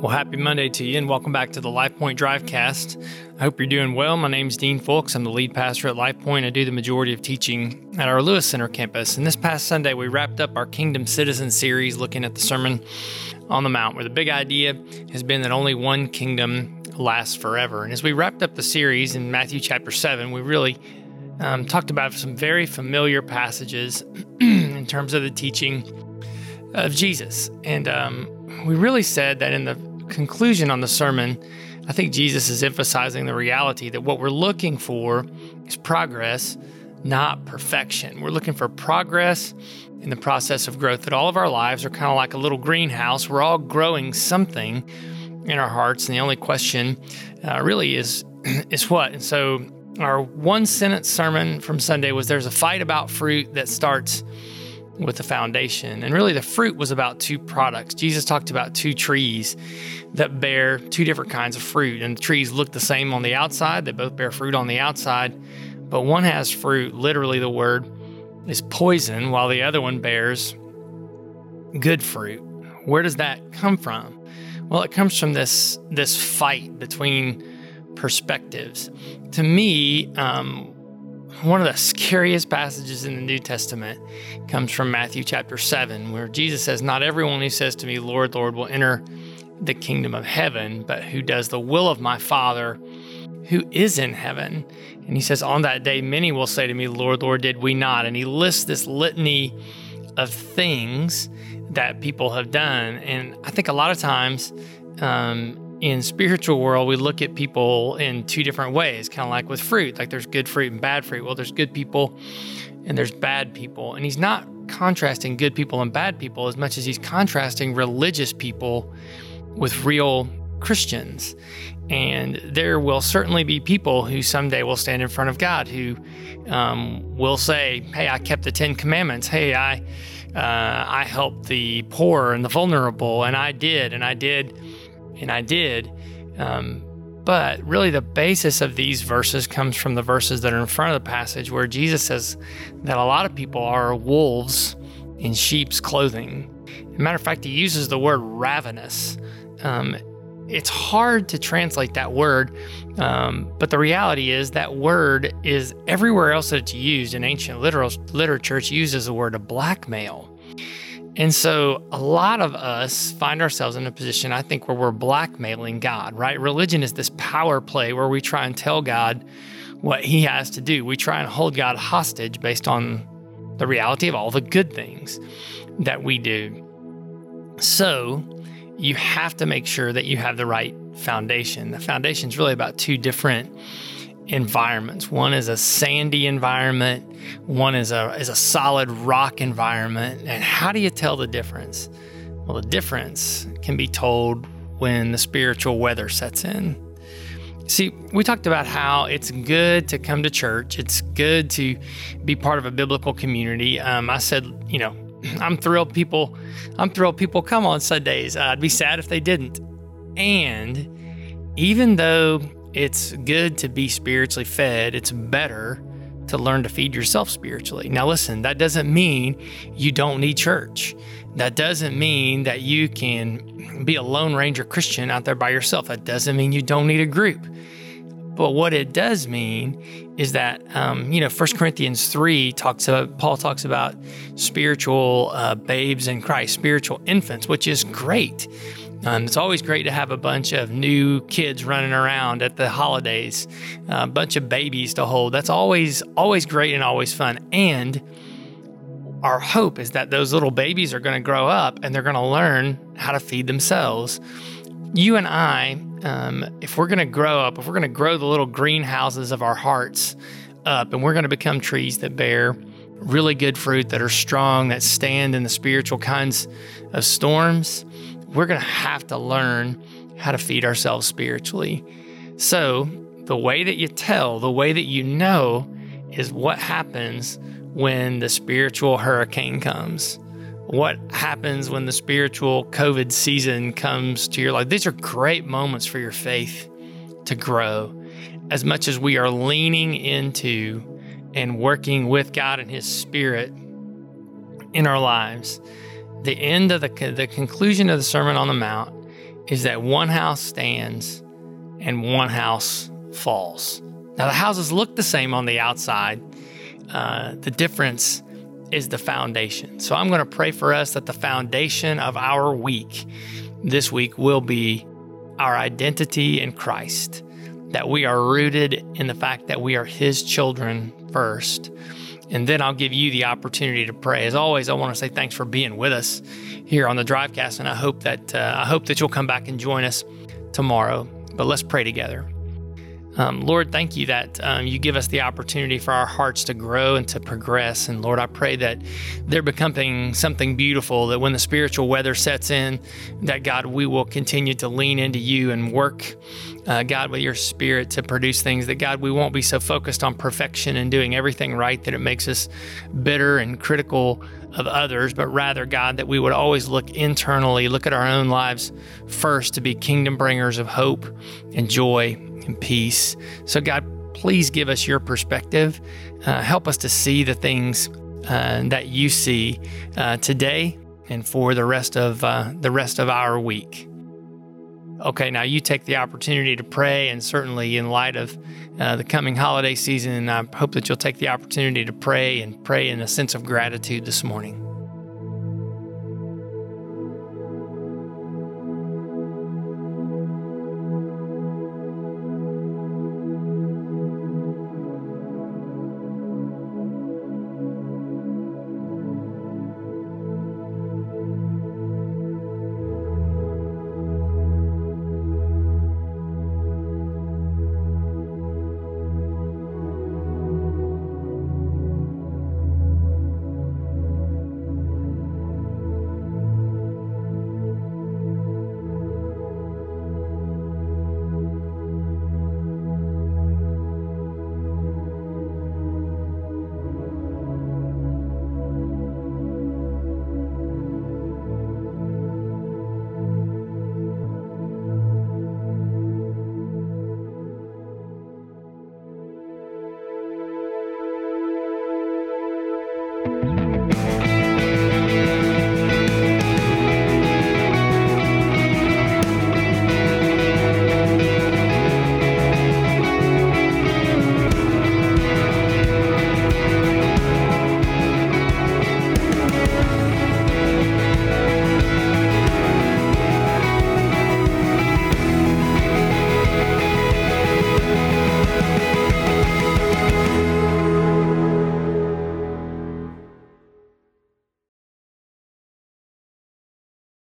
Well, happy Monday to you, and welcome back to the LifePoint Drivecast. I hope you're doing well. My name's Dean Fulks. I'm the lead pastor at LifePoint. I do the majority of teaching at our Lewis Center campus. And this past Sunday, we wrapped up our Kingdom Citizen series looking at the Sermon on the Mount, where the big idea has been that only one kingdom lasts forever. And as we wrapped up the series in Matthew chapter 7, we really talked about some very familiar passages in terms of the teaching of Jesus. And we really said that in the conclusion on the sermon, I think Jesus is emphasizing the reality that what we're looking for is progress, not perfection. We're looking for progress in the process of growth, that all of our lives are kind of like a little greenhouse. We're all growing something in our hearts, and the only question really is what? And so our one-sentence sermon from Sunday was there's a fight about fruit that starts with the foundation. And really the fruit was about two products. Jesus talked about two trees that bear two different kinds of fruit. And the trees look the same on the outside. They both bear fruit on the outside. But one has fruit, literally the word is poison, while the other one bears good fruit. Where does that come from? Well, it comes from this fight between perspectives. To me, one of the scariest passages in the New Testament comes from Matthew chapter 7, where Jesus says, "Not everyone who says to me, 'Lord, Lord,' will enter the kingdom of heaven, but who does the will of my Father who is in heaven." And he says, "On that day, many will say to me, 'Lord, Lord, did we not?'" And he lists this litany of things that people have done. And I think a lot of times, in spiritual world, we look at people in two different ways, kind of like with fruit. Like there's good fruit and bad fruit. Well, there's good people and there's bad people. And he's not contrasting good people and bad people as much as he's contrasting religious people with real Christians. And there will certainly be people who someday will stand in front of God who will say, "Hey, I kept the 10 Commandments. Hey, I helped the poor and the vulnerable, and I did. But really the basis of these verses comes from the verses that are in front of the passage, where Jesus says that a lot of people are wolves in sheep's clothing. As a matter of fact, he uses the word ravenous. It's hard to translate that word, but the reality is that word is everywhere else that it's used in ancient literature. It's used as a word to blackmail. And so a lot of us find ourselves in a position, I think, where we're blackmailing God, right? Religion is this power play where we try and tell God what he has to do. We try and hold God hostage based on the reality of all the good things that we do. So you have to make sure that you have the right foundation. The foundation is really about two different environments. One is a sandy environment. One is a solid rock environment. And how do you tell the difference? Well, the difference can be told when the spiritual weather sets in. See, we talked about how it's good to come to church. It's good to be part of a biblical community. I said, I'm thrilled people come on Sundays. I'd be sad if they didn't. And even though it's good to be spiritually fed, it's better to learn to feed yourself spiritually. Now listen, that doesn't mean you don't need church. That doesn't mean that you can be a Lone Ranger Christian out there by yourself. That doesn't mean you don't need a group. But what it does mean is that, 1 Corinthians 3 Paul talks about spiritual babes in Christ, spiritual infants, which is great. It's always great to have a bunch of new kids running around at the holidays, a bunch of babies to hold. That's always great and always fun. And our hope is that those little babies are going to grow up and they're going to learn how to feed themselves. You and I, if we're going to grow up, if we're going to grow the little greenhouses of our hearts up, and we're going to become trees that bear really good fruit, that are strong, that stand in the spiritual kinds of storms, we're going to have to learn how to feed ourselves spiritually. So the way that you tell, the way that you know, is what happens when the spiritual hurricane comes. What happens when the spiritual COVID season comes to your life? These are great moments for your faith to grow. As much as we are leaning into and working with God and His Spirit in our lives, the end of the conclusion of the Sermon on the Mount is that one house stands and one house falls. Now, the houses look the same on the outside. The difference is the foundation. So I'm going to pray for us that the foundation of our week this week will be our identity in Christ, that we are rooted in the fact that we are His children first. And then I'll give you the opportunity to pray. As always, I want to say thanks for being with us here on the Drivecast, and I hope that you'll come back and join us tomorrow. But let's pray together. Lord, thank you that you give us the opportunity for our hearts to grow and to progress. And Lord, I pray that they're becoming something beautiful, that when the spiritual weather sets in, that God, we will continue to lean into you and work, God, with your Spirit to produce things, that God, we won't be so focused on perfection and doing everything right that it makes us bitter and critical of others, but rather, God, that we would always look internally, look at our own lives first to be kingdom bringers of hope and joy and peace. So God, please give us your perspective. Help us to see the things that you see today and for the rest of our week. Okay, now you take the opportunity to pray, and certainly in light of the coming holiday season, I hope that you'll take the opportunity to pray and pray in a sense of gratitude this morning.